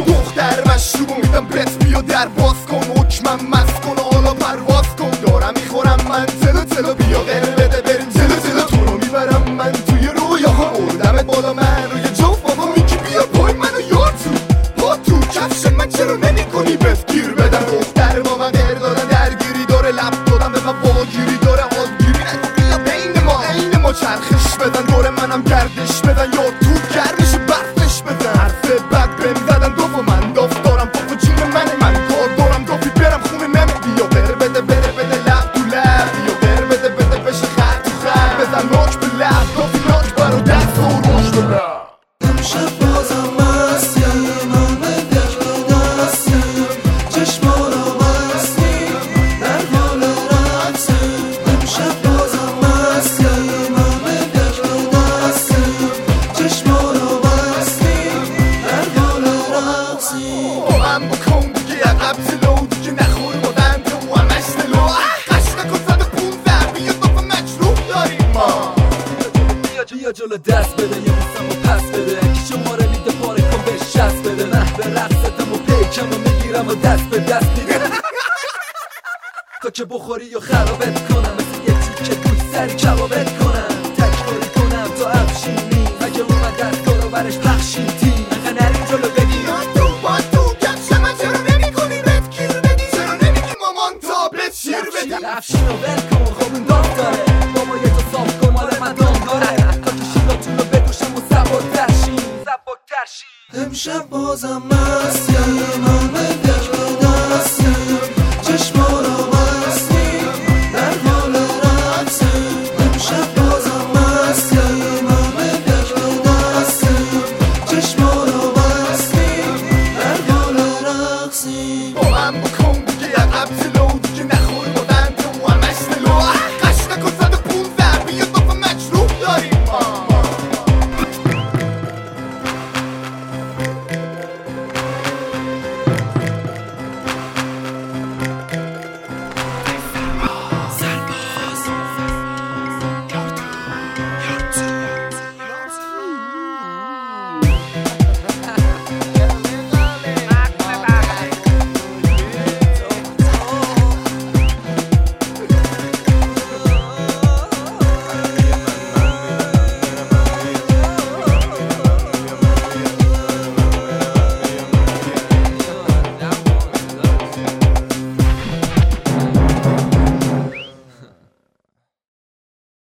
دختر مشروب میدم بهت بیا در باز کن حکمم مست کن حالا پرواز کن دارم میخورم من تلو تلو بیا غیر بده بریم تلو تلو تو رو میبرم من توی رویاها بردمت بالا من روی جوف بابا میگی بیا پای منو یار تو پا تو کفش من چرا نمی کنی بهت گیر بدم دختر با من غیر دادن درگیری داره لب دادم به من واگیری داره حالگیری نگو بیا بین ما عین ما چرخش بدن دور منم گردش بدن یا تو گرمش برفش بدن حرف بد بهم زدن دوف و من داف دارم پاپ و جون من کار دارم دافی برم خونه نمی بیا بره بده لب تو لب بیا بره بده بشه خر تو خر بزن لاک به لب دافی لاک برو دست و روش به لب امشب بازم مستیم همه دل دستیم چشما رو بستیم در حال رقصیم امشب بازم مستیم همه دل دستیم چشما رو بستیم در حال رقصیم با من بکن دیگه عقب جلو دیگه نخور بادن تو همش دلو قشنگ و 115 بیا داف مجروح داریم ما بیا جلو دست بده یه بوسم و پس بده کی شماره میده پاره کن بهش شست بده نحوه رقصتم و پیکم و میگیرم و دست به دست میده تا که بخوری و خرابت کنم مثل یه تیکه گوش سری کبابت کنم تکراری کنم تو افشینی اگه اومد دستگاه رو برش پخشین تیم انقه نریم جلو بگی با تو کفش من چرا نمی کنی بهت گیر بدی چرا نمیگی مامان تا بهت شیر بدی افشین رو ول کن خب اون دام داره بابا یه تو صاف کن مال من دام داره تا که شیلاتون رو بکشم و سبک ترشیم امشب بازم مستیم همه